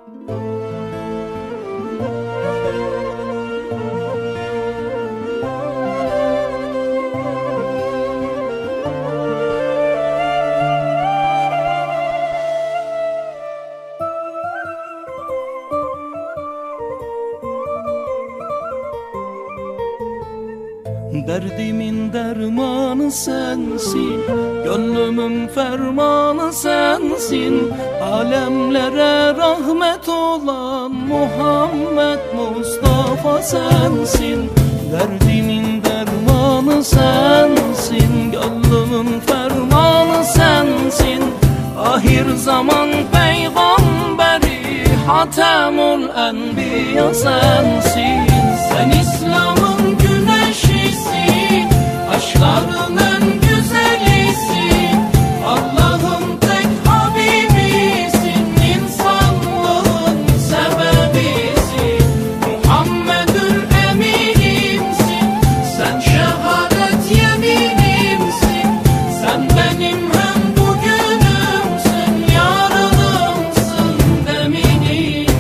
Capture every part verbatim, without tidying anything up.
Derdimin dermanı sensin, gönlümün fermanı sensin. Alemlere rahmet olan Muhammed Mustafa sensin. Derdimin dermanı sensin, gönlümün fermanı sensin. Ahir zaman peygamberi Hatemül Enbiya sensin. Sen İslam'ın güneşisin, aşkların en güzelisin. Allah'ın tek habibisin, insanlığın sebebisin. Muhammedül eminimsin, sen şehadet yeminimsin. Sen benim hem bugünümsün, yarınımsın, deminimsin.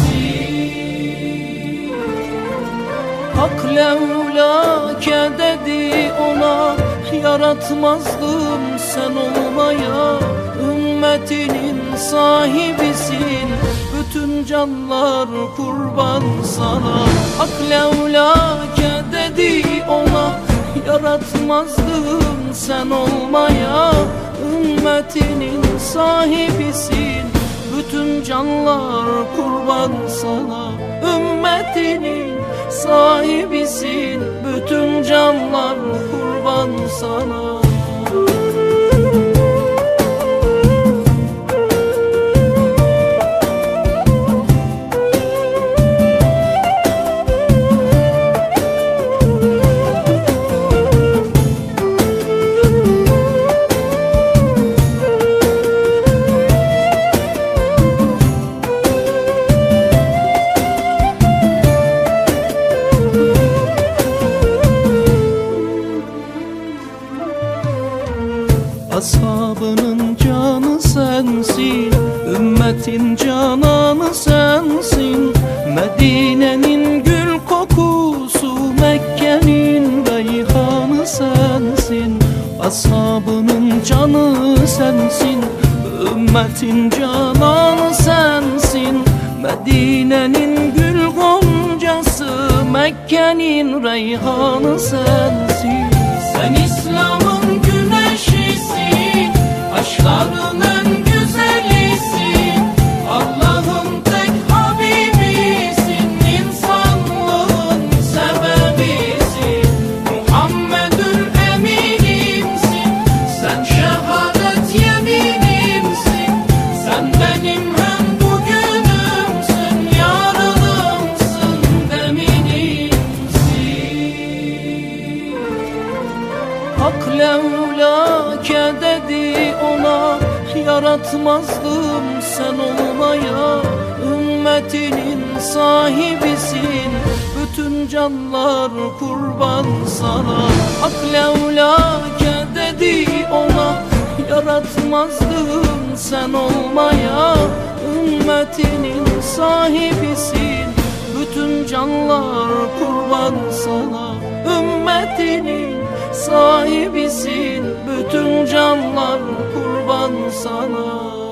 Hak levlâke dedi ona, yaratmazdım sen olmaya. Ümmetinin sahibisin, bütün canlar kurban sana. Hak levlâke dedi ona, yaratmazdım sen olmaya. Ümmetinin sahibisin, bütün canlar kurban sana. Ümmetinin sahibisin, bütün canlar kurban sana. Ashabının canı sensin, ümmetin cananı sensin. Medine'nin gül kokusu, Mekke'nin reyhanı sensin. Ashabının canı sensin, ümmetin cananı sensin. Medine'nin gül goncası, Mekke'nin reyhanı sensin. Sen İslam'ın güneşisin, aşkların en güzelisin. Allah'ın tek habibisin, insanlığın sebebisin. Muhammedül eminimsin, sen şehadet yeminimsin. Sen benim hem bugünümsün, yarınımsın, deminimsin. Hak levlâke dedi ona, yaratmazdım sen olmaya. Ümmetinin sahibisin, bütün canlar kurban sana. Hak levlâke dedi ona, yaratmazdım sen olmaya. Ümmetinin sahibisin, bütün canlar kurban sana. Ümmetinin sahibisin, bütün canlar kurban sana.